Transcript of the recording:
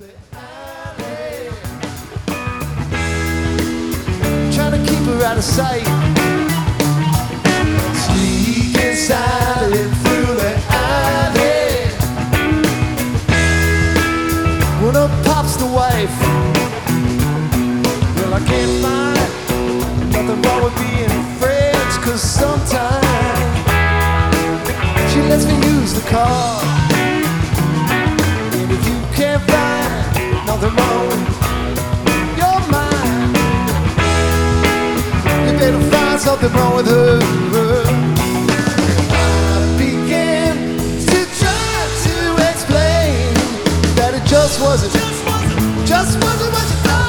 the alley, trying to keep her out of sight. Sneaking silently through the alley. When up pops the wife, well, I can't find nothing wrong with being friends, 'cause sometimes she lets me use the car. And if you can't find nothing wrong with your mind, you better find something wrong with her. I began to try to explain that it just wasn't what you thought.